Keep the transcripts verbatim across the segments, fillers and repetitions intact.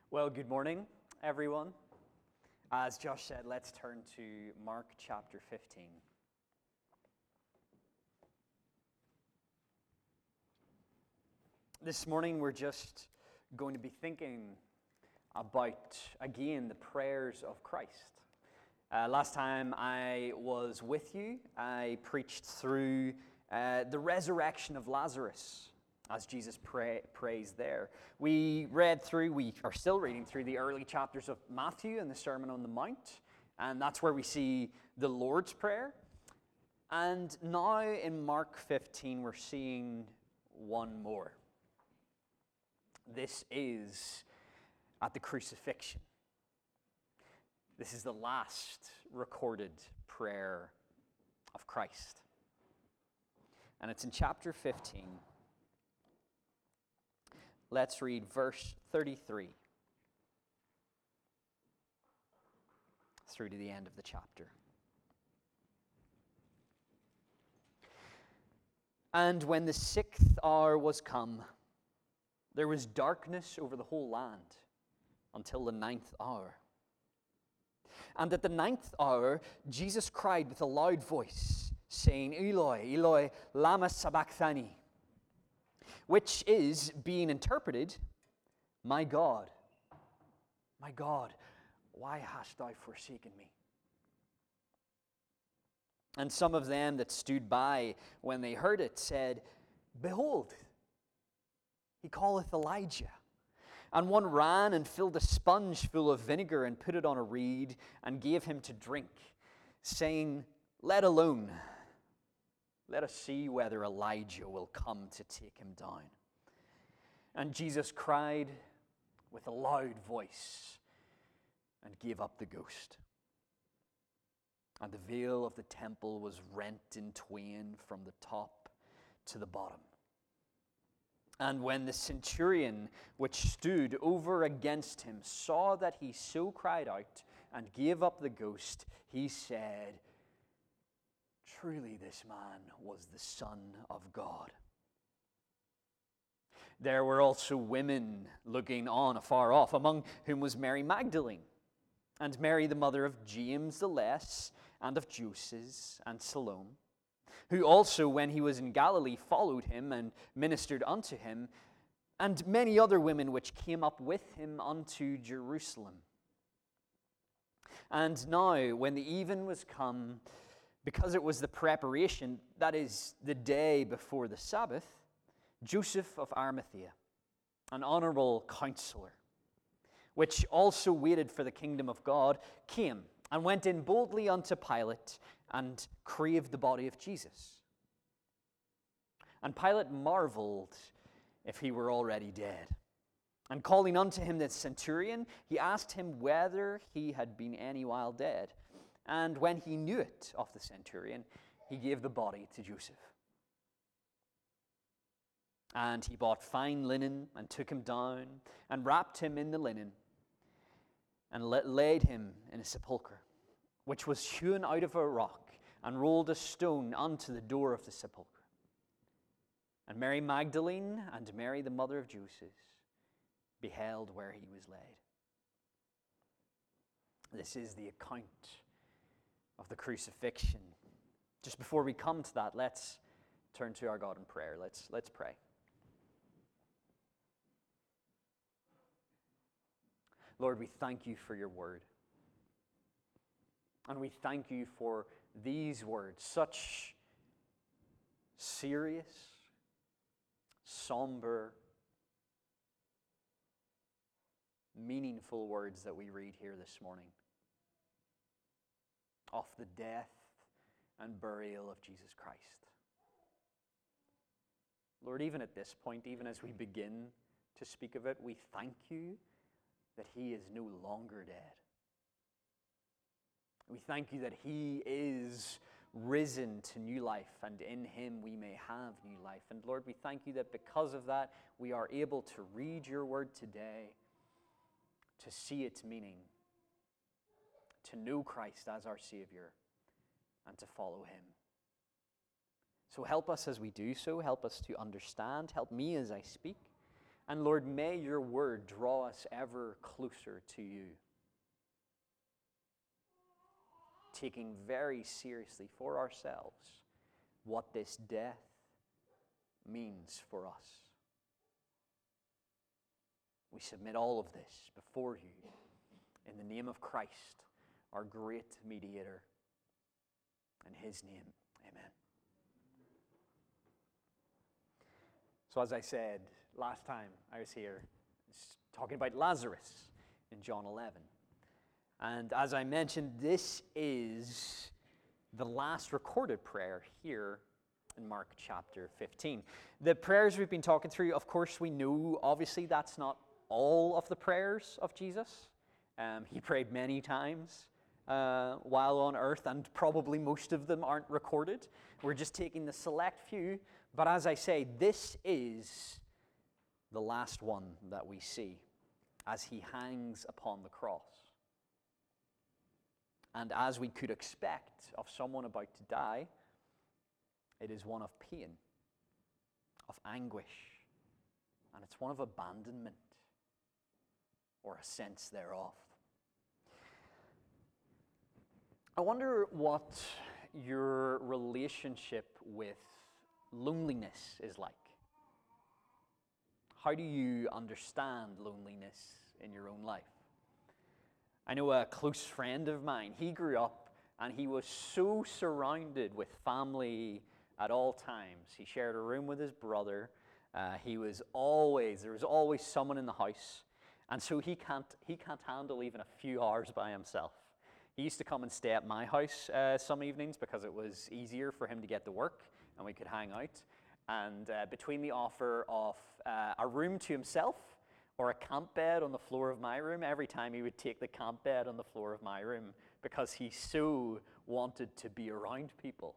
Well, good morning, everyone. As Josh said, let's turn to Mark chapter fifteen. This morning, we're just going to be thinking about, again, the prayers of Christ. Uh, last time I was with you, I preached through uh, the resurrection of Lazarus, as Jesus pray, prays there. We read through, we are still reading through the early chapters of Matthew and the Sermon on the Mount, and that's where we see the Lord's Prayer. And now in Mark fifteen, we're seeing one more. This is at the crucifixion. This is the last recorded prayer of Christ. And it's in chapter fifteen. Let's read verse thirty-three through to the end of the chapter. And when the sixth hour was come, there was darkness over the whole land until the ninth hour. And at the ninth hour, Jesus cried with a loud voice, saying, Eloi, Eloi, lama sabachthani, which is, being interpreted, my God, my God, why hast thou forsaken me? And some of them that stood by when they heard it said, Behold, he calleth Elijah. And one ran and filled a sponge full of vinegar and put it on a reed and gave him to drink, saying, Let alone. Let us see whether Elijah will come to take him down. And Jesus cried with a loud voice and gave up the ghost. And the veil of the temple was rent in twain from the top to the bottom. And when the centurion which stood over against him saw that he so cried out and gave up the ghost, he said, Truly this man was the Son of God. There were also women looking on afar off, among whom was Mary Magdalene, and Mary the mother of James the Less, and of Joses, and Salome, who also, when he was in Galilee, followed him and ministered unto him, and many other women which came up with him unto Jerusalem. And now, when the even was come, because it was the preparation, that is, the day before the Sabbath, Joseph of Arimathea, an honorable counselor, which also waited for the kingdom of God, came and went in boldly unto Pilate and craved the body of Jesus. And Pilate marveled if he were already dead. And calling unto him the centurion, he asked him whether he had been any while dead. And when he knew it of the centurion, he gave the body to Joseph. And he bought fine linen and took him down and wrapped him in the linen and laid him in a sepulchre, which was hewn out of a rock, and rolled a stone unto the door of the sepulchre. And Mary Magdalene and Mary the mother of Joses beheld where he was laid. This is the account of the crucifixion. Just before we come to that, let's turn to our God in prayer. Let's, let's pray. Lord, we thank you for your word. And we thank you for these words, such serious, somber, meaningful words that we read here this morning of the death and burial of Jesus Christ. Lord, even at this point, even as we begin to speak of it, we thank you that he is no longer dead. We thank you that he is risen to new life, and in him we may have new life. And Lord, we thank you that because of that, we are able to read your word today, to see its meaning, to know Christ as our Savior, and to follow him. So help us as we do so. Help us to understand. Help me as I speak. And Lord, may your word draw us ever closer to you, taking very seriously for ourselves what this death means for us. We submit all of this before you in the name of Christ, our great mediator. In his name, amen. So as I said last time I was here, talking about Lazarus in John eleven. And as I mentioned, this is the last recorded prayer here in Mark chapter fifteen. The prayers we've been talking through, of course, we know, obviously, that's not all of the prayers of Jesus. Um, he prayed many times uh, while on earth, and probably most of them aren't recorded. We're just taking the select few. But as I say, this is the last one that we see as he hangs upon the cross. And as we could expect of someone about to die, it is one of pain, of anguish, and it's one of abandonment, or a sense thereof. I wonder what your relationship with loneliness is like. How do you understand loneliness in your own life? I know a close friend of mine, he grew up and he was so surrounded with family at all times. He shared a room with his brother. Uh, he was always, there was always someone in the house. And so he can't, he can't handle even a few hours by himself. He used to come and stay at my house uh, some evenings because it was easier for him to get to work and we could hang out. And uh, between the offer of uh, a room to himself or a camp bed on the floor of my room, every time he would take the camp bed on the floor of my room because he so wanted to be around people.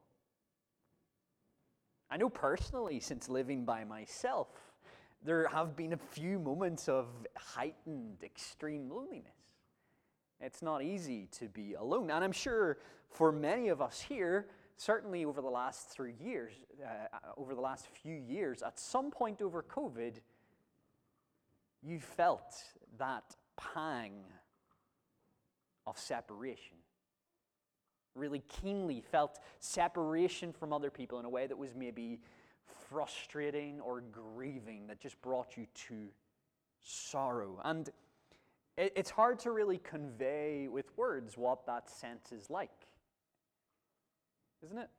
I know personally, since living by myself, there have been a few moments of heightened, extreme loneliness. It's not easy to be alone. And I'm sure for many of us here, certainly over the last three years, uh, over the last few years, at some point over COVID, you felt that pang of separation. Really keenly felt separation from other people in a way that was maybe frustrating or grieving, that just brought you to sorrow. And it, it's hard to really convey with words what that sense is like, isn't it?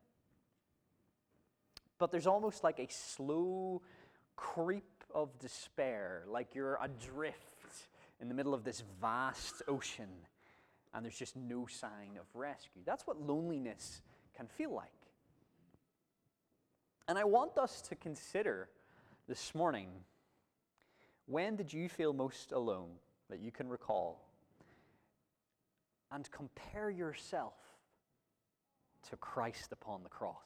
But there's almost like a slow creep of despair, like you're adrift in the middle of this vast ocean and there's just no sign of rescue. That's what loneliness can feel like. And I want us to consider this morning, when did you feel most alone that you can recall? And compare yourself to Christ upon the cross.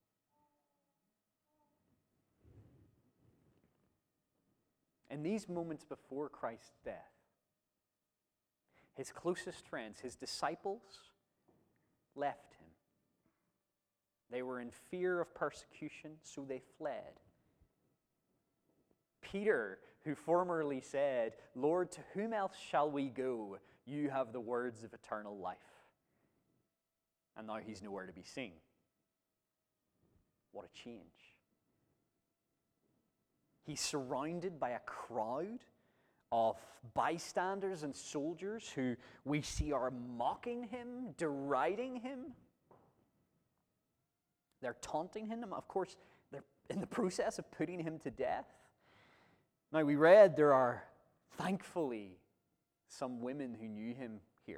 In these moments before Christ's death, his closest friends, his disciples, left him. They were in fear of persecution, so they fled. Peter, who formerly said, "Lord, to whom else shall we go? You have the words of eternal life." And now he's nowhere to be seen. What a change. He's surrounded by a crowd of bystanders and soldiers who we see are mocking him, deriding him. They're taunting him. Of course, they're in the process of putting him to death. Now, we read there are, thankfully, some women who knew him here.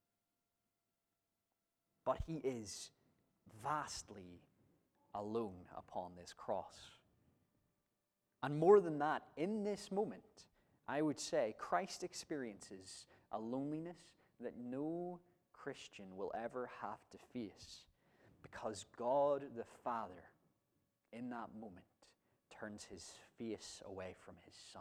But he is vastly alone upon this cross. And more than that, in this moment, I would say Christ experiences a loneliness that no Christian will ever have to face, because God the Father, in that moment, turns his face away from his Son.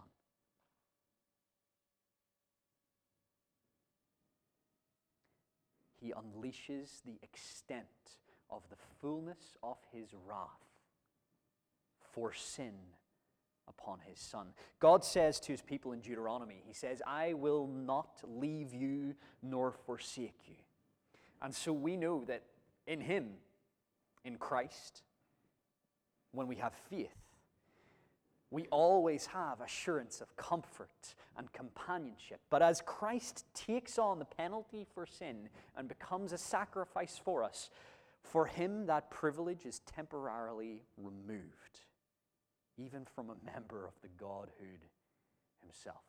He unleashes the extent of the fullness of his wrath for sin upon his Son. God says to his people in Deuteronomy, he says, I will not leave you nor forsake you. And so we know that in him, in Christ, when we have faith, we always have assurance of comfort and companionship. But as Christ takes on the penalty for sin and becomes a sacrifice for us, for him that privilege is temporarily removed, even from a member of the Godhood himself.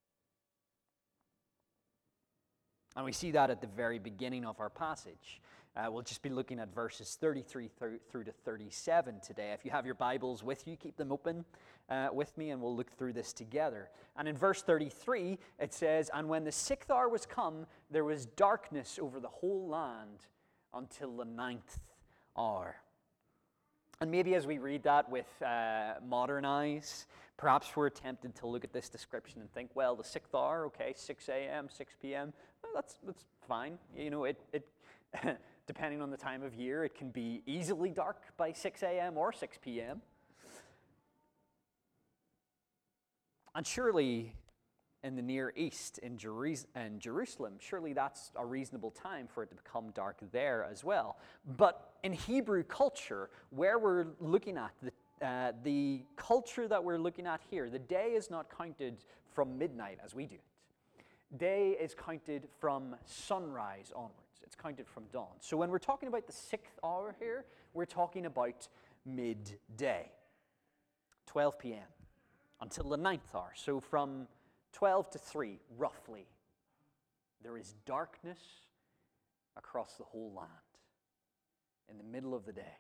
And we see that at the very beginning of our passage. Uh, we'll just be looking at verses thirty-three through, through to thirty-seven today. If you have your Bibles with you, keep them open uh, with me, and we'll look through this together. And in verse thirty-three, it says, And when the sixth hour was come, there was darkness over the whole land until the ninth hour. And maybe as we read that with uh, modern eyes, perhaps we're tempted to look at this description and think, well, the sixth hour, okay, six a.m., six p.m., well, that's that's fine. You know, it it depending on the time of year, it can be easily dark by six a.m. or six p.m. And surely in the Near East, in Jeru- in Jerusalem, surely that's a reasonable time for it to become dark there as well. But in Hebrew culture, where we're looking at, the, uh, the culture that we're looking at here, the day is not counted from midnight as we do it. Day is counted from sunrise onwards. It's counted from dawn. So when we're talking about the sixth hour here, we're talking about midday, twelve p.m. until the ninth hour. So from twelve to three, roughly, there is darkness across the whole land in the middle of the day.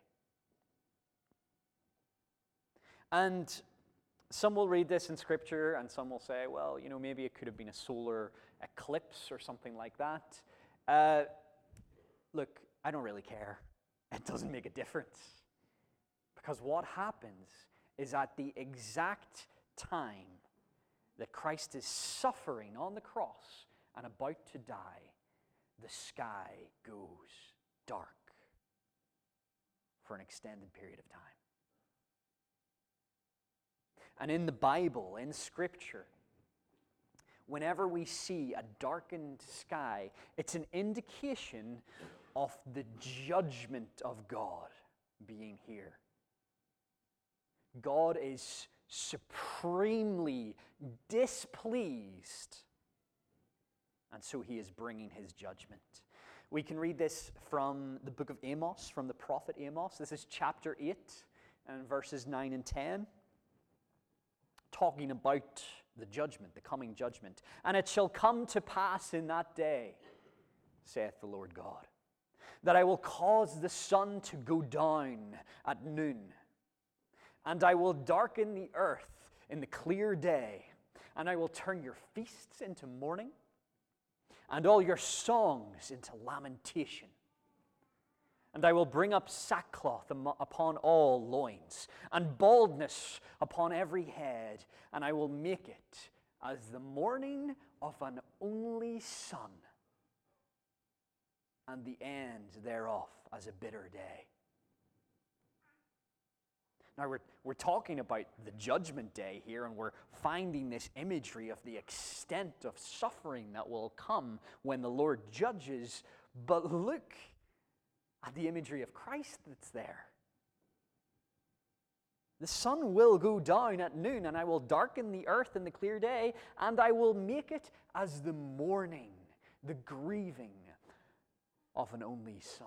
And some will read this in Scripture, and some will say, well, you know, maybe it could have been a solar eclipse or something like that. Uh, look, I don't really care. It doesn't make a difference. Because what happens is at the exact time that Christ is suffering on the cross and about to die, the sky goes dark for an extended period of time. And in the Bible, in Scripture, whenever we see a darkened sky, it's an indication of the judgment of God being here. God is supremely displeased, and so he is bringing his judgment. We can read this from the book of Amos, from the prophet Amos. This is chapter eight and verses nine and ten, talking about the judgment, the coming judgment. And it shall come to pass in that day, saith the Lord God, that I will cause the sun to go down at noon, and I will darken the earth in the clear day, and I will turn your feasts into mourning, and all your songs into lamentation. And I will bring up sackcloth upon all loins, and baldness upon every head, and I will make it as the morning of an only son, and the end thereof as a bitter day. Now, we're, we're talking about the judgment day here, and we're finding this imagery of the extent of suffering that will come when the Lord judges. But look at the imagery of Christ that's there. The sun will go down at noon, and I will darken the earth in the clear day, and I will make it as the mourning, the grieving of an only son.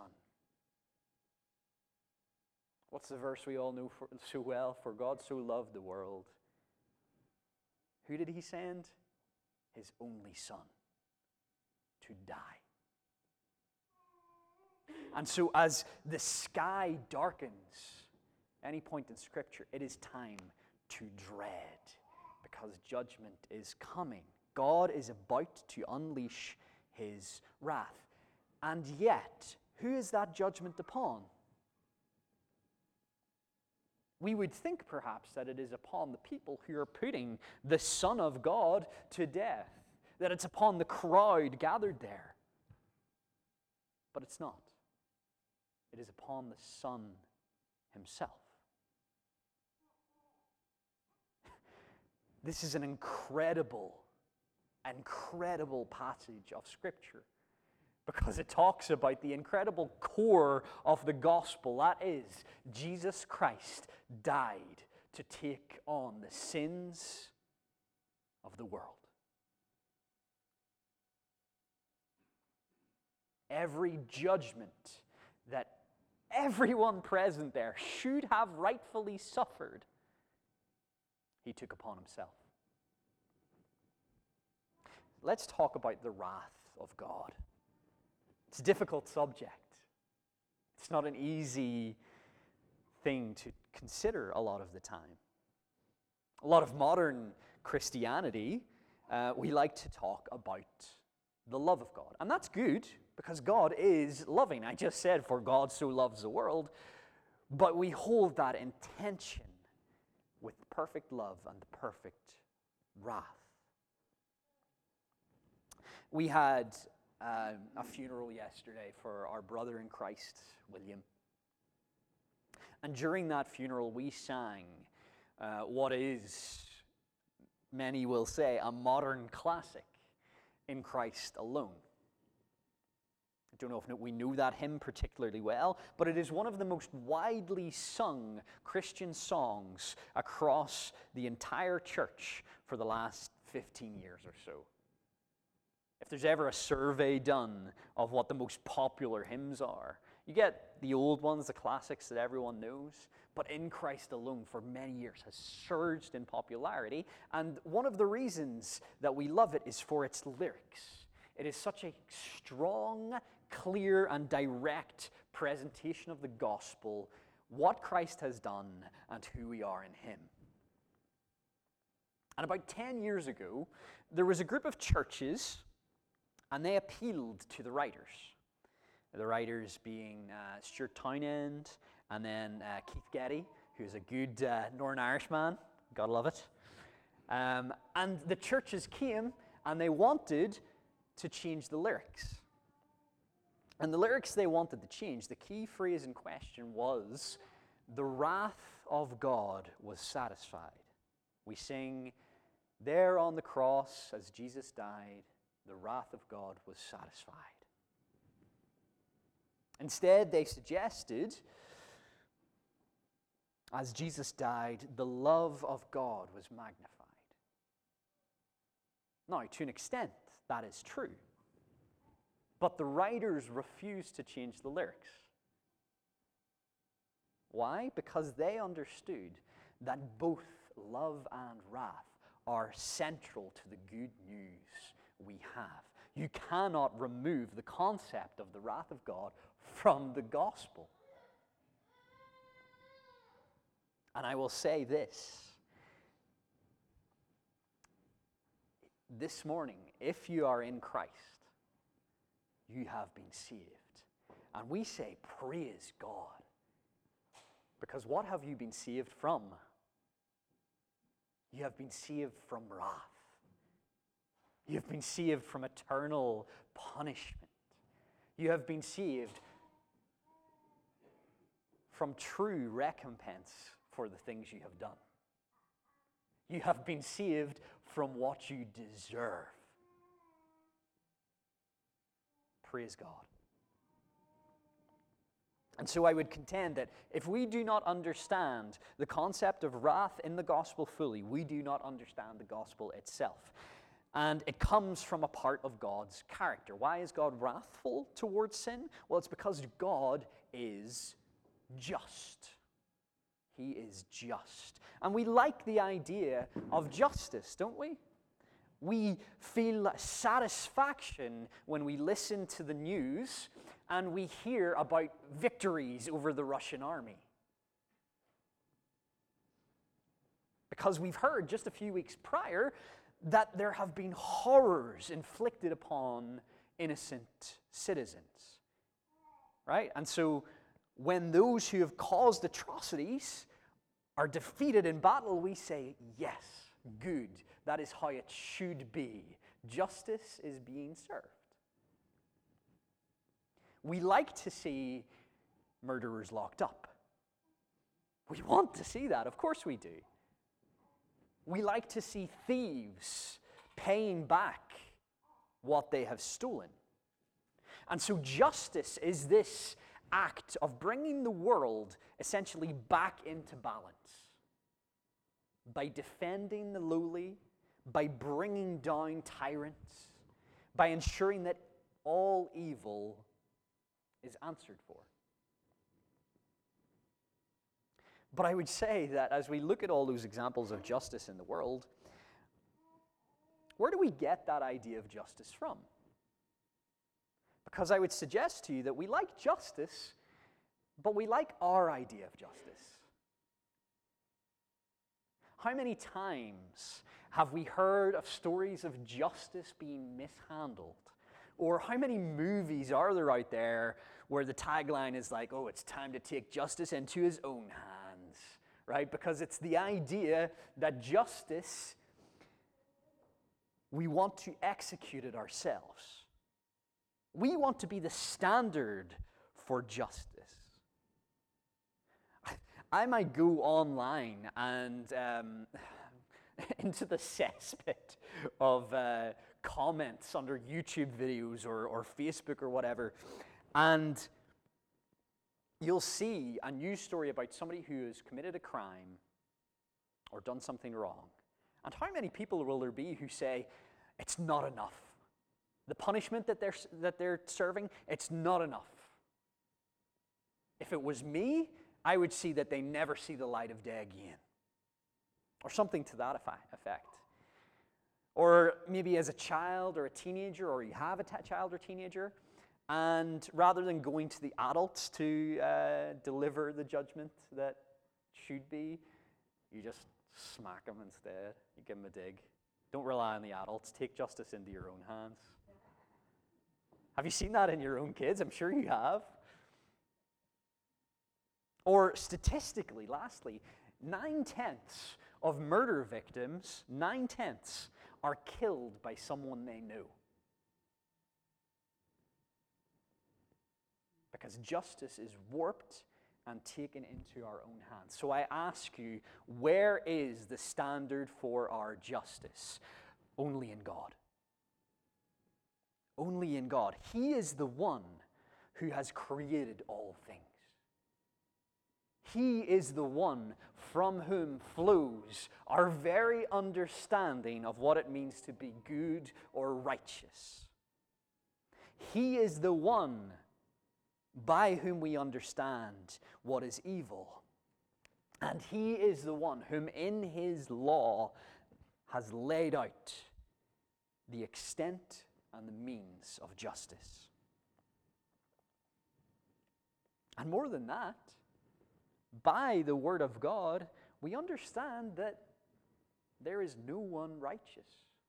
What's the verse we all know for, so well? For God so loved the world. Who did he send? His only son to die. And so as the sky darkens, any point in Scripture, it is time to dread, because judgment is coming. God is about to unleash his wrath. And yet, who is that judgment upon? We would think perhaps that it is upon the people who are putting the Son of God to death, that it's upon the crowd gathered there. But it's not. It is upon the Son himself. This is an incredible, incredible passage of Scripture because it talks about the incredible core of the gospel. That is, Jesus Christ died to take on the sins of the world. Every judgment that everyone present there should have rightfully suffered, he took upon himself. Let's talk about the wrath of God. It's a difficult subject. It's not an easy thing to consider a lot of the time. A lot of modern Christianity, uh, we like to talk about the love of God. And that's good, because God is loving. I just said, for God so loves the world. But we hold that in tension with perfect love and perfect wrath. We had uh, a funeral yesterday for our brother in Christ, William. And during that funeral, we sang uh, what is, many will say, a modern classic, In Christ Alone. I don't know if we know that hymn particularly well, but it is one of the most widely sung Christian songs across the entire church for the last fifteen years or so. If there's ever a survey done of what the most popular hymns are, you get the old ones, the classics that everyone knows, but In Christ Alone for many years has surged in popularity, and one of the reasons that we love it is for its lyrics. It is such a strong, clear, and direct presentation of the gospel, what Christ has done, and who we are in him. And about ten years ago, there was a group of churches, and they appealed to the writers. The writers being uh, Stuart Townend, and then uh, Keith Getty, who's a good uh, Northern Irish man. Gotta love it. Um, and the churches came, and they wanted to change the lyrics. And the lyrics they wanted to change, the key phrase in question was, the wrath of God was satisfied. We sing, there on the cross as Jesus died, the wrath of God was satisfied. Instead, they suggested, as Jesus died, the love of God was magnified. Now, to an extent, that is true. But the writers refused to change the lyrics. Why? Because they understood that both love and wrath are central to the good news we have. You cannot remove the concept of the wrath of God from the gospel. And I will say this. This morning, if you are in Christ, you have been saved. And we say, praise God. Because what have you been saved from? You have been saved from wrath. You have been saved from eternal punishment. You have been saved from true recompense for the things you have done. You have been saved from what you deserve. Praise God. And so I would contend that if we do not understand the concept of wrath in the gospel fully, we do not understand the gospel itself. And it comes from a part of God's character. Why is God wrathful towards sin? Well, it's because God is just. He is just. And we like the idea of justice, don't we? We feel satisfaction when we listen to the news and we hear about victories over the Russian army. Because we've heard just a few weeks prior that there have been horrors inflicted upon innocent citizens. Right? And so when those who have caused atrocities are defeated in battle, we say, yes, good. That is how it should be. Justice is being served. We like to see murderers locked up. We want to see that, of course we do. We like to see thieves paying back what they have stolen. And so justice is this act of bringing the world essentially back into balance by defending the lowly, by bringing down tyrants, by ensuring that all evil is answered for. But I would say that as we look at all those examples of justice in the world, where do we get that idea of justice from? Because I would suggest to you that we like justice, but we like our idea of justice. How many times have we heard of stories of justice being mishandled? Or how many movies are there out there where the tagline is like, oh, it's time to take justice into his own hands, right? Because it's the idea that justice, we want to execute it ourselves. We want to be the standard for justice. I might go online and um, into the cesspit of uh, comments under YouTube videos or, or Facebook or whatever, and you'll see a news story about somebody who has committed a crime or done something wrong. And how many people will there be who say, it's not enough? The punishment that they're, that they're serving, it's not enough. If it was me, I would see that they never see the light of day again. Or something to that effect. Or maybe as a child or a teenager, or you have a t- child or teenager, and rather than going to the adults to uh, deliver the judgment that should be, you just smack them instead. You give them a dig. Don't rely on the adults. Take justice into your own hands. Have you seen that in your own kids? I'm sure you have. Or statistically, lastly, nine-tenths of murder victims, nine-tenths, are killed by someone they knew. Because justice is warped and taken into our own hands. So I ask you, where is the standard for our justice? Only in God. Only in God. He is the one who has created all things. He is the one from whom flows our very understanding of what it means to be good or righteous. He is the one by whom we understand what is evil. And He is the one whom in His law has laid out the extent and the means of justice. And more than that, by the Word of God, we understand that there is no one righteous.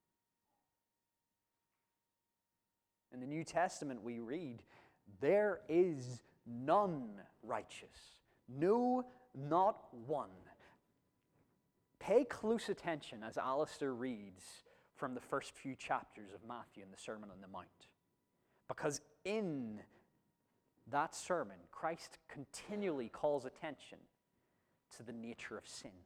In the New Testament we read, there is none righteous. No, not one. Pay close attention as Alistair reads from the first few chapters of Matthew in the Sermon on the Mount. Because in that sermon, Christ continually calls attention to the nature of sin.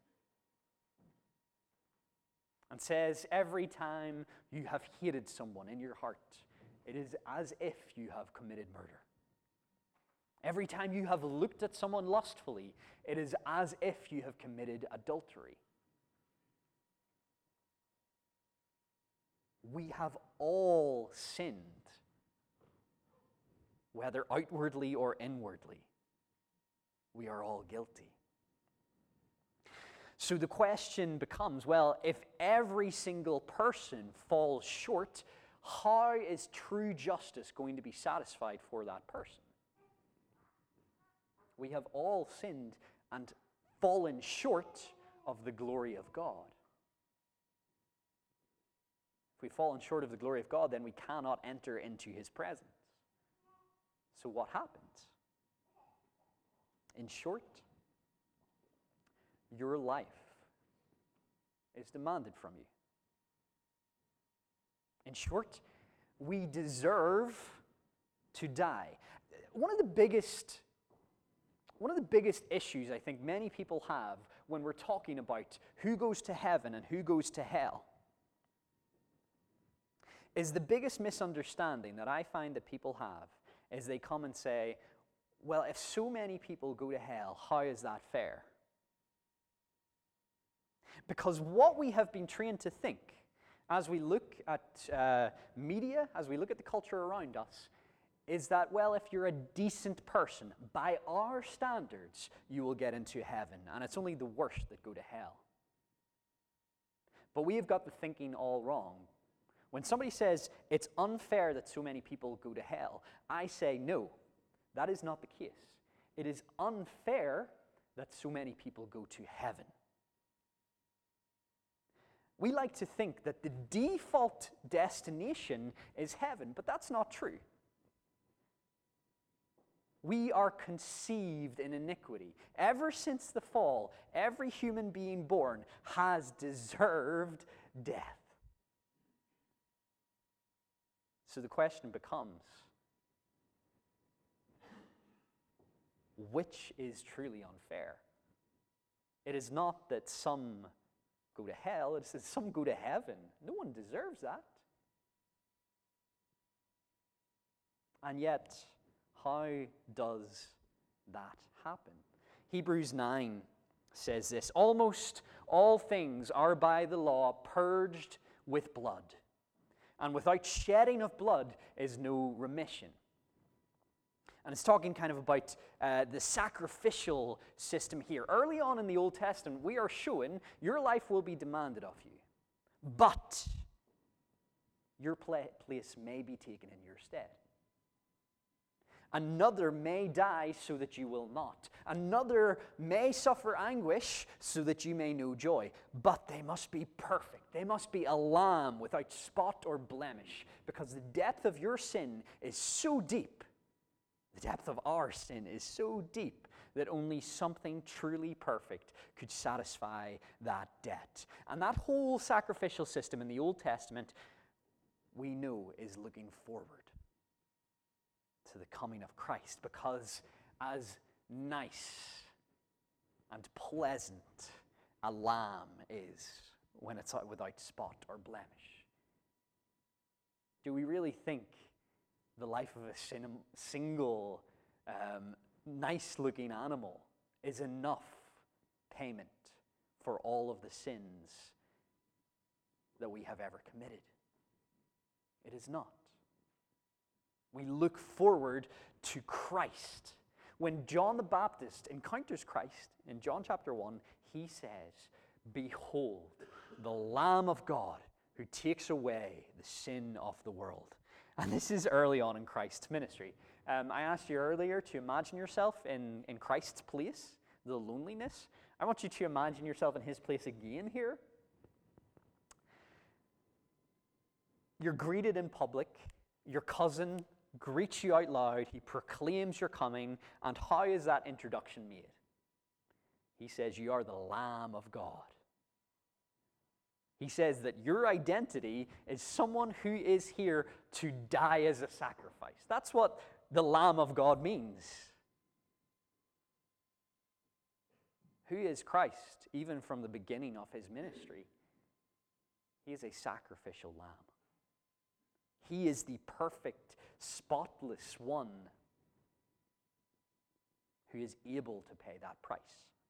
And says, every time you have hated someone in your heart, it is as if you have committed murder. Every time you have looked at someone lustfully, it is as if you have committed adultery. We have all sinned, whether outwardly or inwardly. We are all guilty. So the question becomes, well, if every single person falls short, how is true justice going to be satisfied for that person? We have all sinned and fallen short of the glory of God. If we've fallen short of the glory of God, then we cannot enter into His presence. So what happens? In short, your life is demanded from you. In short, we deserve to die. One of the biggest, one of the biggest issues I think many people have when we're talking about who goes to heaven and who goes to hell is the biggest misunderstanding that I find that people have is they come and say, well, if so many people go to hell, how is that fair? Because what we have been trained to think as we look at uh, media, as we look at the culture around us, is that, well, if you're a decent person, by our standards, you will get into heaven, and it's only the worst that go to hell. But we have got the thinking all wrong. When somebody says it's unfair that so many people go to hell, I say no, that is not the case. It is unfair that so many people go to heaven. We like to think that the default destination is heaven, but that's not true. We are conceived in iniquity. Ever since the fall, every human being born has deserved death. So the question becomes, which is truly unfair? It is not that some go to hell, it is that some go to heaven. No one deserves that. And yet, how does that happen? Hebrews nine says this, almost all things are by the law purged with blood, and without shedding of blood is no remission. And it's talking kind of about uh, the sacrificial system here. Early on in the Old Testament, we are showing your life will be demanded of you, but your pla- place may be taken in your stead. Another may die so that you will not. Another may suffer anguish so that you may know joy. But they must be perfect. They must be a lamb without spot or blemish, because the depth of your sin is so deep. The depth of our sin is so deep that only something truly perfect could satisfy that debt. And that whole sacrificial system in the Old Testament, we know, is looking forward to the coming of Christ, because as nice and pleasant a lamb is when it's without spot or blemish, do we really think the life of a sin- single um, nice-looking animal is enough payment for all of the sins that we have ever committed? It is not. We look forward to Christ. When John the Baptist encounters Christ in John chapter one, he says, behold, the Lamb of God who takes away the sin of the world. And this is early on in Christ's ministry. Um, I asked you earlier to imagine yourself in, in Christ's place, the loneliness. I want you to imagine yourself in his place again here. You're greeted in public. Your cousin greets you out loud. He proclaims you're coming. And how is that introduction made? He says, you are the Lamb of God. He says that your identity is someone who is here to die as a sacrifice. That's what the Lamb of God means. Who is Christ, even from the beginning of his ministry? He is a sacrificial lamb. He is the perfect, spotless one who is able to pay that price.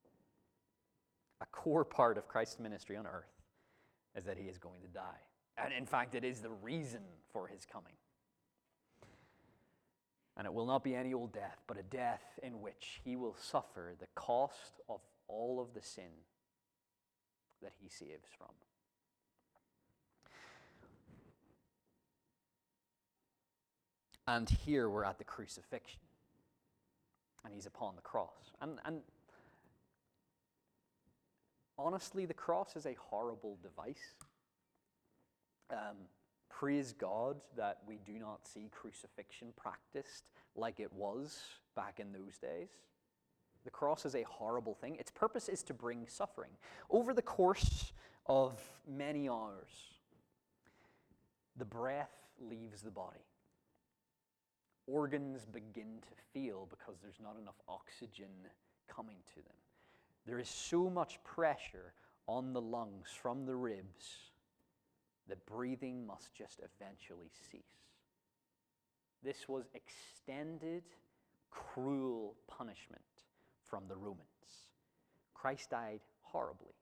A core part of Christ's ministry on earth is that he is going to die. And in fact, it is the reason for his coming. And it will not be any old death, but a death in which he will suffer the cost of all of the sin that he saves from. And here we're at the crucifixion. And he's upon the cross. And, and honestly, the cross is a horrible device. Um, praise God that we do not see crucifixion practiced like it was back in those days. The cross is a horrible thing. Its purpose is to bring suffering. Over the course of many hours, the breath leaves the body. Organs begin to fail because there's not enough oxygen coming to them. There is so much pressure on the lungs from the ribs that breathing must just eventually cease. This was extended, cruel punishment from the Romans. Christ died horribly.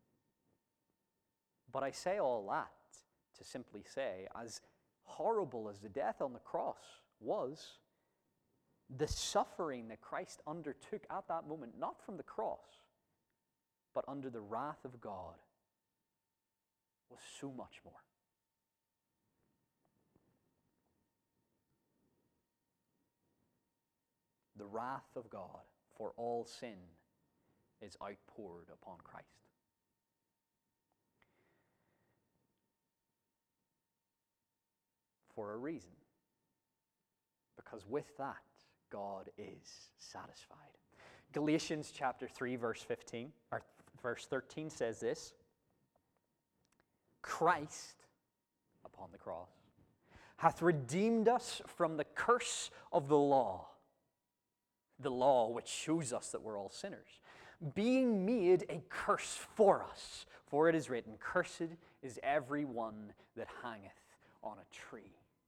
But I say all that to simply say, as horrible as the death on the cross was, the suffering that Christ undertook at that moment, not from the cross, but under the wrath of God, was so much more. The wrath of God for all sin is outpoured upon Christ. For a reason. Because with that, God is satisfied. Galatians chapter three, verse fifteen, or verse thirteen says this: Christ, upon the cross, hath redeemed us from the curse of the law. The law which shows us that we're all sinners, being made a curse for us. For it is written, Cursed is every one that hangeth on a tree.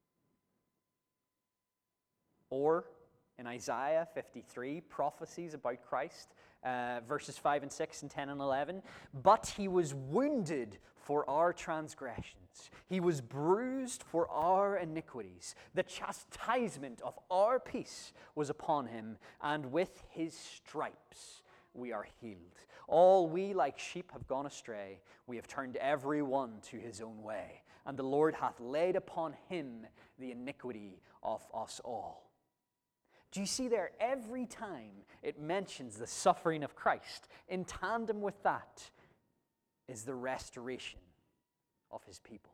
Or in Isaiah fifty-three, prophecies about Christ, uh, verses five and six and ten and eleven. But he was wounded for our transgressions. He was bruised for our iniquities. The chastisement of our peace was upon him, and with his stripes we are healed. All we like sheep have gone astray. We have turned every one to his own way. And the Lord hath laid upon him the iniquity of us all. Do you see there, every time it mentions the suffering of Christ, in tandem with that is the restoration of his people.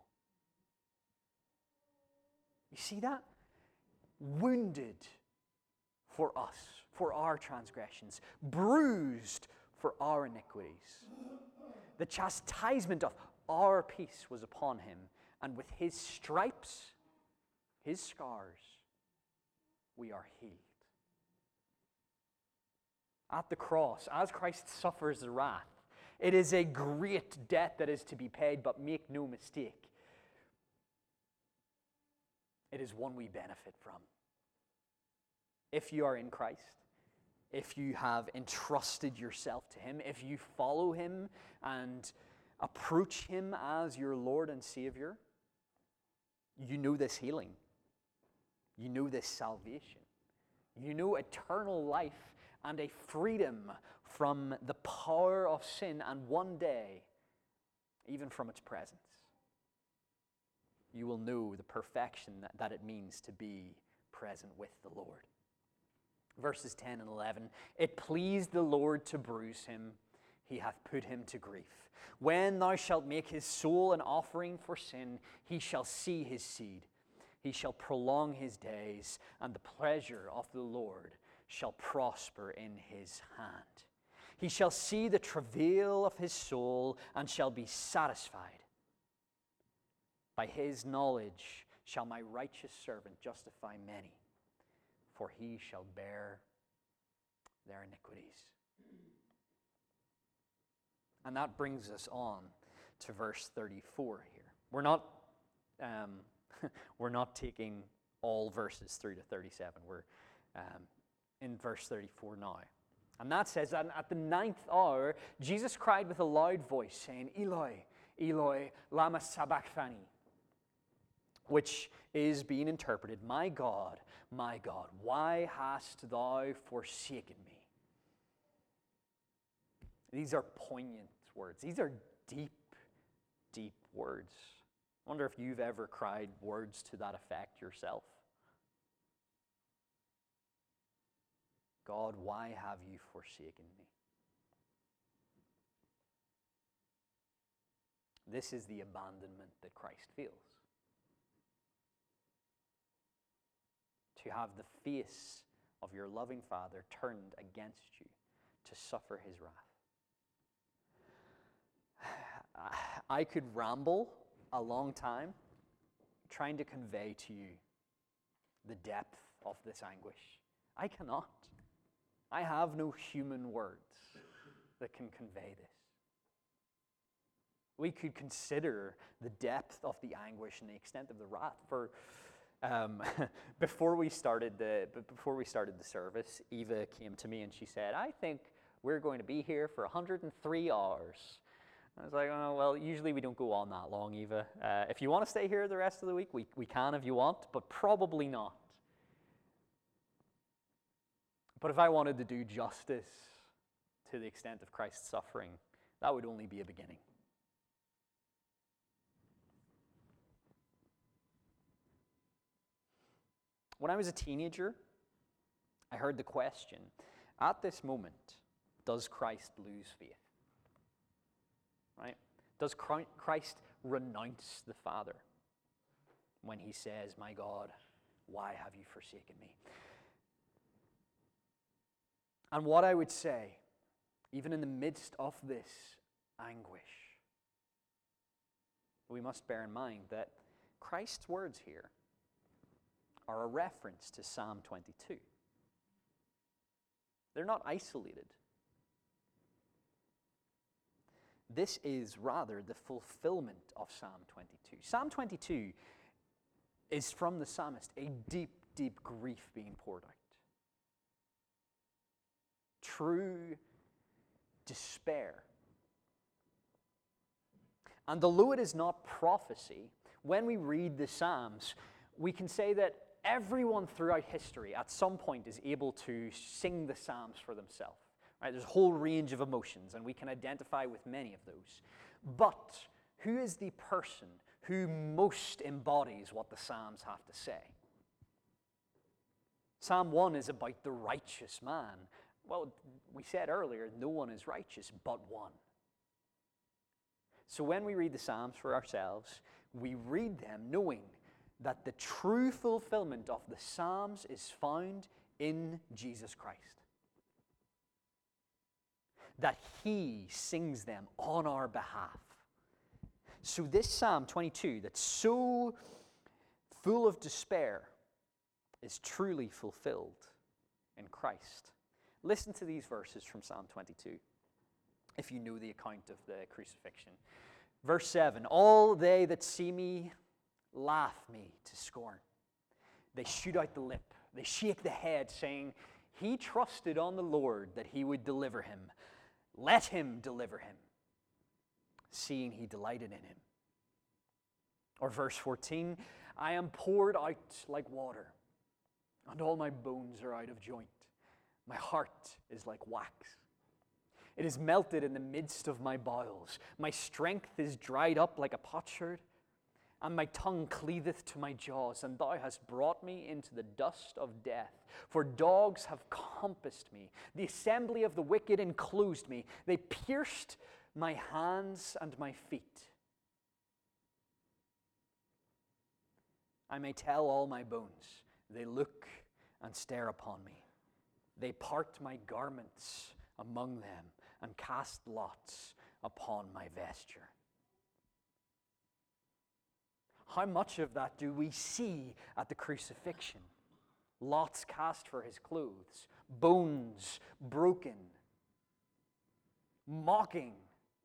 You see that? Wounded for us, for our transgressions, bruised for our iniquities. The chastisement of our peace was upon him, and with his stripes, his scars, we are healed. At the cross, as Christ suffers the wrath, it is a great debt that is to be paid, but make no mistake, it is one we benefit from. If you are in Christ, if you have entrusted yourself to him, if you follow him and approach him as your Lord and Savior, you know this healing. You know this salvation. You know eternal life and a freedom from the power of sin, and one day, even from its presence. You will know the perfection that, that it means to be present with the Lord. Verses ten and eleven, It pleased the Lord to bruise him, he hath put him to grief. When thou shalt make his soul an offering for sin, he shall see his seed. He shall prolong his days, and the pleasure of the Lord shall prosper in his hand. He shall see the travail of his soul, and shall be satisfied. By his knowledge shall my righteous servant justify many, for he shall bear their iniquities. And that brings us on to verse thirty-four here. We're not, um, we're not taking all verses through to thirty-seven. We're um, in verse thirty-four now. And that says that at the ninth hour, Jesus cried with a loud voice, saying, Eloi, Eloi, lama sabachthani, which is being interpreted, My God, my God, why hast thou forsaken me? These are poignant words. These are deep, deep words. I wonder if you've ever cried words to that effect yourself. God, why have you forsaken me? This is the abandonment that Christ feels. To have the face of your loving Father turned against you, to suffer his wrath. I could ramble a long time trying to convey to you the depth of this anguish. I cannot. I have no human words that can convey this. We could consider the depth of the anguish and the extent of the wrath. For um, before we started the before we started the service, Eva came to me and she said, "I think we're going to be here for one hundred three hours." I was like, "Oh well, usually we don't go on that long, Eva. Uh, if you want to stay here the rest of the week, we we can if you want, but probably not." But if I wanted to do justice to the extent of Christ's suffering, that would only be a beginning. When I was a teenager, I heard the question, at this moment, does Christ lose faith? Right? Does Christ renounce the Father when he says, "My God, why have you forsaken me?" And what I would say, even in the midst of this anguish, we must bear in mind that Christ's words here are a reference to Psalm twenty-two. They're not isolated. This is rather the fulfillment of Psalm twenty-two. Psalm twenty-two is from the psalmist a deep, deep grief being poured out. True despair. And although it is not prophecy, when we read the Psalms, we can say that everyone throughout history at some point is able to sing the Psalms for themselves. Right? There's a whole range of emotions, and we can identify with many of those. But who is the person who most embodies what the Psalms have to say? Psalm one is about the righteous man. Well, we said earlier, no one is righteous but one. So when we read the Psalms for ourselves, we read them knowing that the true fulfillment of the Psalms is found in Jesus Christ. That he sings them on our behalf. So this Psalm twenty-two, that's so full of despair, is truly fulfilled in Christ. Listen to these verses from Psalm twenty-two, if you know the account of the crucifixion. Verse seven, "All they that see me laugh me to scorn. They shoot out the lip. They shake the head, saying, He trusted on the Lord that he would deliver him. Let him deliver him, seeing he delighted in him." Or verse fourteen, "I am poured out like water, and all my bones are out of joint. My heart is like wax. It is melted in the midst of my bowels. My strength is dried up like a potsherd, and my tongue cleaveth to my jaws, and thou hast brought me into the dust of death. For dogs have compassed me. The assembly of the wicked enclosed me. They pierced my hands and my feet. I may tell all my bones. They look and stare upon me. They part my garments among them and cast lots upon my vesture." How much of that do we see at the crucifixion? Lots cast for his clothes, bones broken, mocking,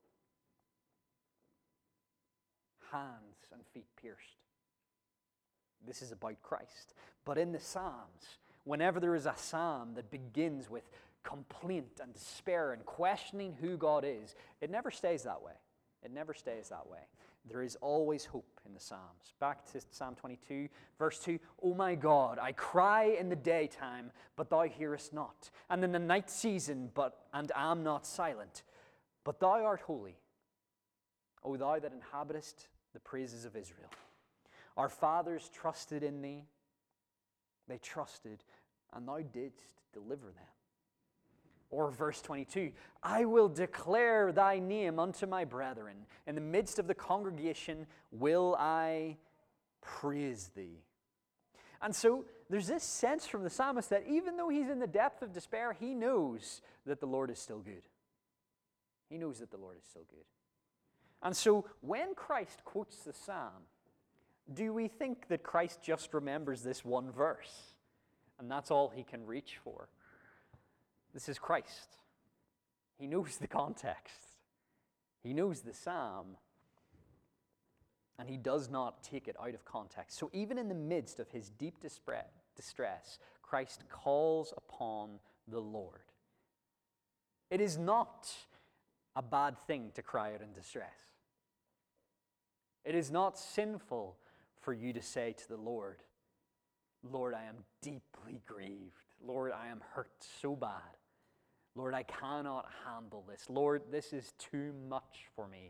hands and feet pierced. This is about Christ. But in the Psalms, whenever there is a psalm that begins with complaint and despair and questioning who God is, it never stays that way. It never stays that way. There is always hope in the Psalms. Back to Psalm twenty-two, verse two. "O my God, I cry in the daytime, but thou hearest not, and in the night season, but and am not silent. But thou art holy, O thou that inhabitest the praises of Israel. Our fathers trusted in thee. They trusted, and thou didst deliver them." Or verse twenty-two, "I will declare thy name unto my brethren. In the midst of the congregation will I praise thee." And so there's this sense from the psalmist that even though he's in the depth of despair, he knows that the Lord is still good. He knows that the Lord is still good. And so when Christ quotes the psalm, do we think that Christ just remembers this one verse and that's all he can reach for? This is Christ. He knows the context. He knows the psalm. And he does not take it out of context. So even in the midst of his deep distress, Christ calls upon the Lord. It is not a bad thing to cry out in distress. It is not sinful for you to say to the Lord, Lord, I am deeply grieved. Lord, I am hurt so bad. Lord, I cannot handle this. Lord, this is too much for me.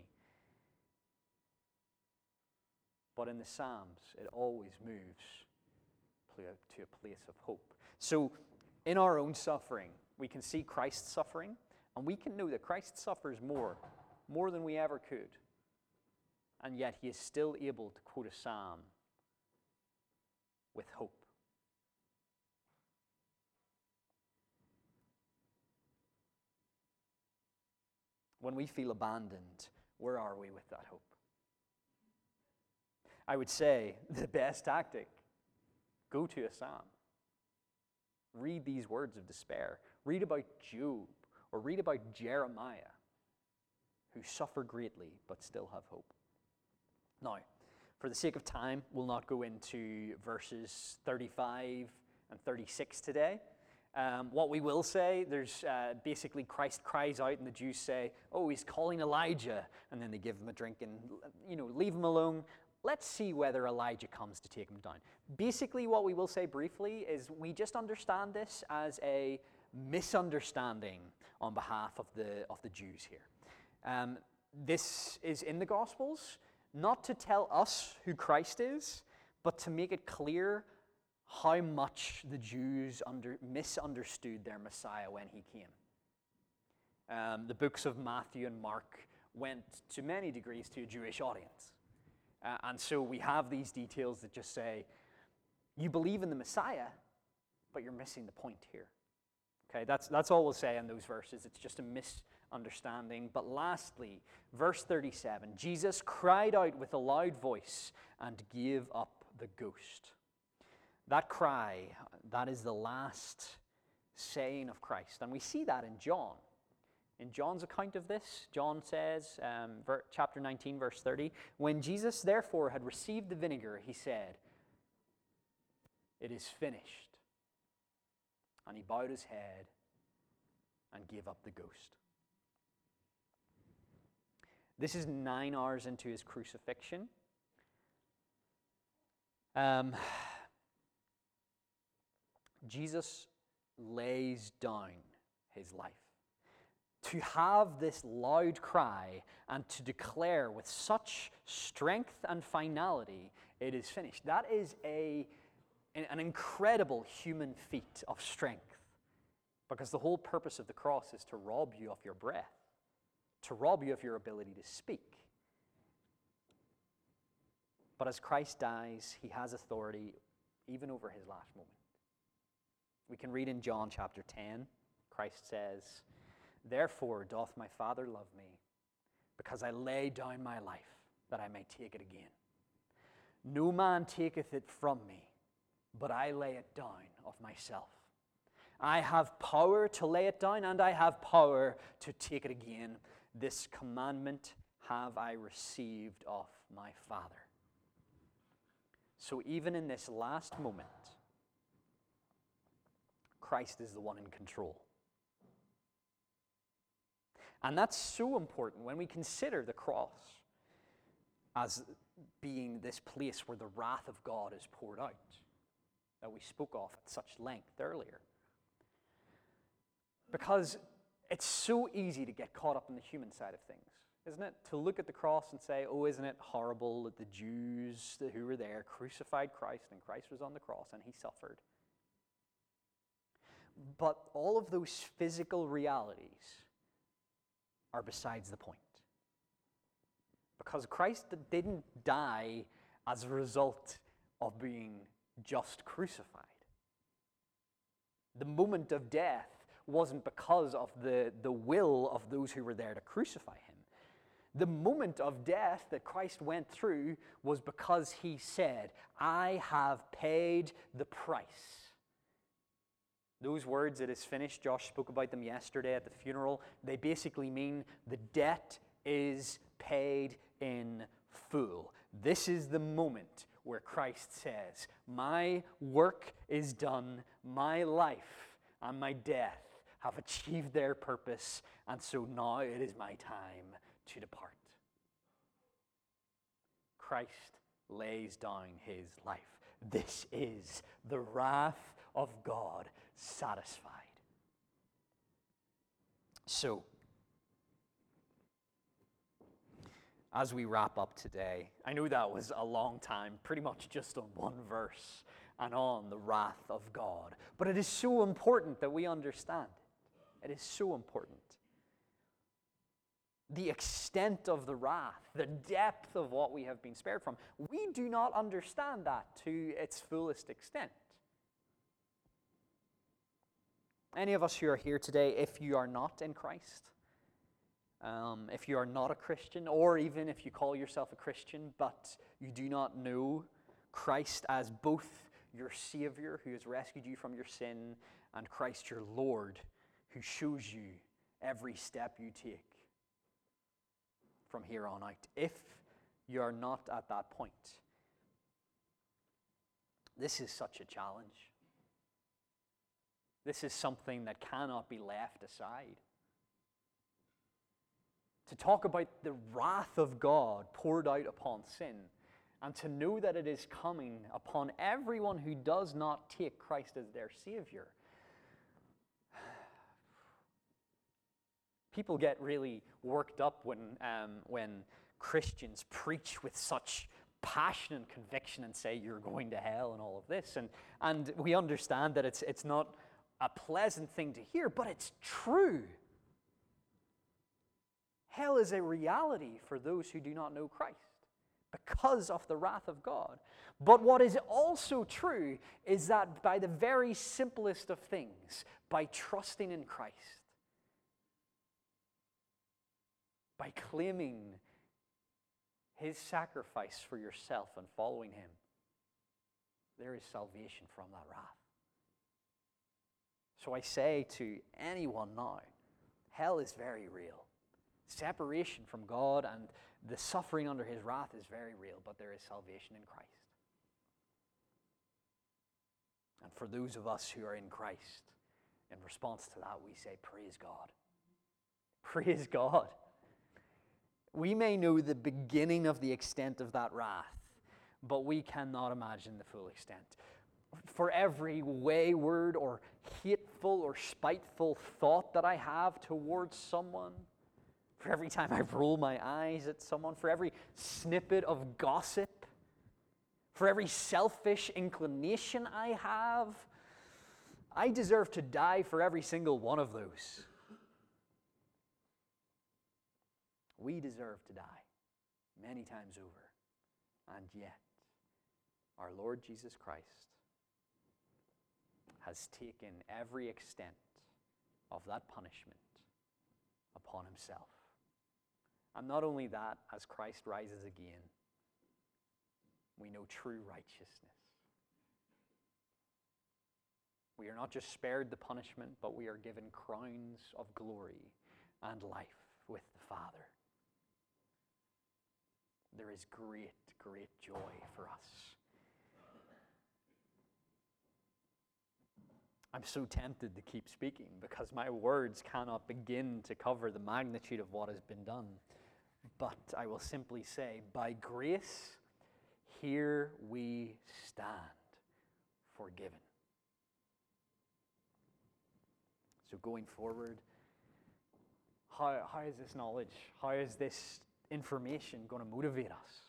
But in the Psalms, it always moves to a place of hope. So in our own suffering, we can see Christ suffering, and we can know that Christ suffers more, more than we ever could. And yet he is still able to quote a psalm with hope. When we feel abandoned, where are we with that hope? I would say the best tactic, go to a psalm. Read these words of despair. Read about Job, or read about Jeremiah, who suffer greatly but still have hope. Now, for the sake of time, we'll not go into verses thirty-five and thirty-six today. Um, what we will say, there's uh, basically Christ cries out and the Jews say, oh, he's calling Elijah. And then they give him a drink and, you know, leave him alone. Let's see whether Elijah comes to take him down. Basically, what we will say briefly is we just understand this as a misunderstanding on behalf of the, of the Jews here. Um, this is in the Gospels, not to tell us who Christ is, but to make it clear how much the Jews under, misunderstood their Messiah when he came. Um, the books of Matthew and Mark went to many degrees to a Jewish audience. Uh, and so we have these details that just say, you believe in the Messiah, but you're missing the point here. Okay, that's, that's all we'll say in those verses. It's just a misunderstanding. But lastly, verse thirty-seven, Jesus cried out with a loud voice and gave up the ghost. That cry, that is the last saying of Christ. And we see that in John. In John's account of this, John says, um, ver- chapter nineteen, verse thirty, when Jesus therefore had received the vinegar, he said, it is finished. And he bowed his head and gave up the ghost. This is nine hours into his crucifixion. Um, Jesus lays down his life. To have this loud cry and to declare with such strength and finality, it is finished. That is a, an incredible human feat of strength, because the whole purpose of the cross is to rob you of your breath, to rob you of your ability to speak. But as Christ dies, he has authority even over his last moment. We can read in John chapter ten, Christ says, therefore doth my Father love me, because I lay down my life, that I may take it again. No man taketh it from me, but I lay it down of myself. I have power to lay it down, and I have power to take it again. This commandment have I received of my Father. So even in this last moment, Christ is the one in control. And that's so important when we consider the cross as being this place where the wrath of God is poured out, that we spoke of at such length earlier. Because it's so easy to get caught up in the human side of things, isn't it? To look at the cross and say, oh, isn't it horrible that the Jews who were there crucified Christ, and Christ was on the cross and he suffered. But all of those physical realities are besides the point. Because Christ didn't die as a result of being just crucified. The moment of death wasn't because of the, the will of those who were there to crucify him. The moment of death that Christ went through was because he said, I have paid the price. Those words, "it is finished," Josh spoke about them yesterday at the funeral. They basically mean the debt is paid in full. This is the moment where Christ says, my work is done, my life and my death have achieved their purpose, and so now it is my time to depart. Christ lays down his life. This is the wrath of God satisfied. So, as we wrap up today, I know that was a long time, pretty much just on one verse and on the wrath of God. But it is so important that we understand it. It is so important. The extent of the wrath, the depth of what we have been spared from, we do not understand that to its fullest extent. Any of us who are here today, if you are not in Christ, um, if you are not a Christian, or even if you call yourself a Christian, but you do not know Christ as both your Savior, who has rescued you from your sin, and Christ your Lord, who shows you every step you take from here on out. If you are not at that point, this is such a challenge. This is something that cannot be left aside. To talk about the wrath of God poured out upon sin, and to know that it is coming upon everyone who does not take Christ as their Savior. People get really worked up when, um, when Christians preach with such passion and conviction and say you're going to hell and all of this. And, and we understand that it's, it's not a pleasant thing to hear, but it's true. Hell is a reality for those who do not know Christ because of the wrath of God. But what is also true is that by the very simplest of things, by trusting in Christ, by claiming his sacrifice for yourself and following him, there is salvation from that wrath. So I say to anyone now, hell is very real. Separation from God and the suffering under his wrath is very real, but there is salvation in Christ. And for those of us who are in Christ, in response to that, we say, praise God. Praise God. We may know the beginning of the extent of that wrath, but we cannot imagine the full extent. For every wayward or hateful or spiteful thought that I have towards someone, for every time I roll my eyes at someone, for every snippet of gossip, for every selfish inclination I have, I deserve to die for every single one of those. We deserve to die many times over. And yet, our Lord Jesus Christ has taken every extent of that punishment upon himself. And not only that, as Christ rises again, we know true righteousness. We are not just spared the punishment, but we are given crowns of glory and life with the Father. There is great, great joy for us. I'm so tempted to keep speaking because my words cannot begin to cover the magnitude of what has been done. But I will simply say, by grace, here we stand, forgiven. So going forward, how, how is this knowledge, how is this information going to motivate us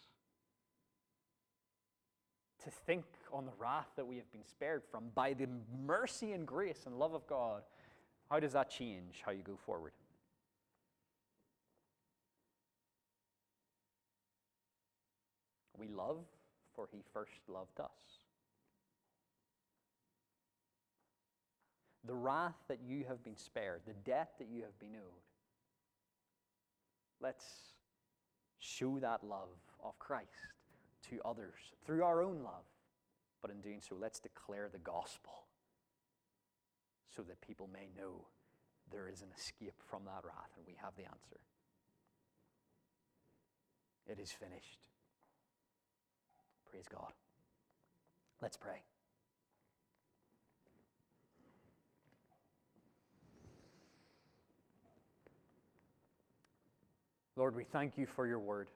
to think on the wrath that we have been spared from by the mercy and grace and love of God? How does that change how you go forward? We love, for he first loved us. The wrath that you have been spared, the debt that you have been owed, let's show that love of Christ to others through our own love. But in doing so, let's declare the gospel so that people may know there is an escape from that wrath, and we have the answer. It is finished. Praise God. Let's pray. Lord, we thank you for your word.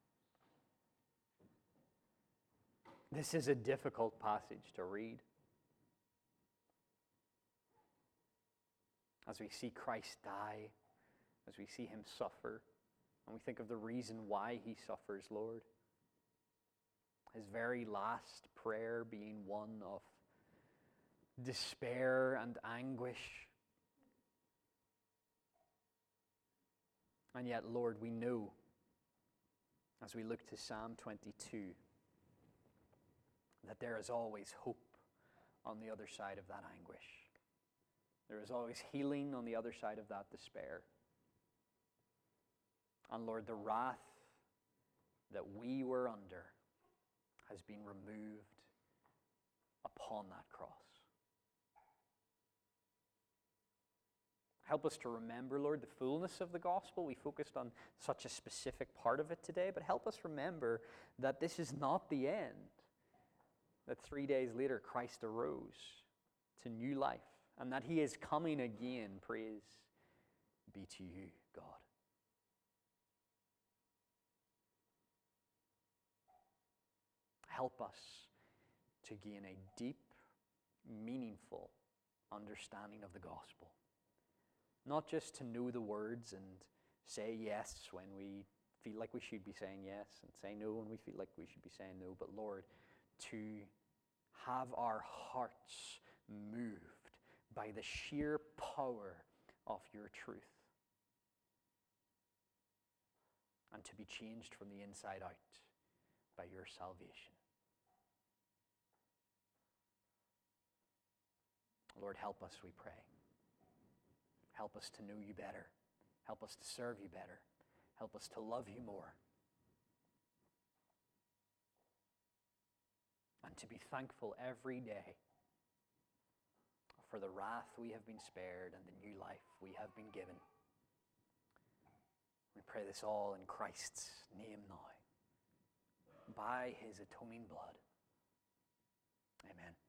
This is a difficult passage to read. As we see Christ die, as we see him suffer, and we think of the reason why he suffers, Lord. His very last prayer being one of despair and anguish. And yet, Lord, we know, as we look to Psalm twenty-two, that there is always hope on the other side of that anguish. There is always healing on the other side of that despair. And Lord, the wrath that we were under has been removed upon that cross. Help us to remember, Lord, the fullness of the gospel. We focused on such a specific part of it today, but help us remember that this is not the end. That three days later, Christ arose to new life, and that he is coming again. Praise be to you, God. Help us to gain a deep, meaningful understanding of the gospel. Not just to know the words and say yes when we feel like we should be saying yes, and say no when we feel like we should be saying no, but Lord, to have our hearts moved by the sheer power of your truth, and to be changed from the inside out by your salvation. Lord, help us, we pray. Help us to know you better. Help us to serve you better. Help us to love you more. And to be thankful every day for the wrath we have been spared and the new life we have been given. We pray this all in Christ's name now, by his atoning blood. Amen.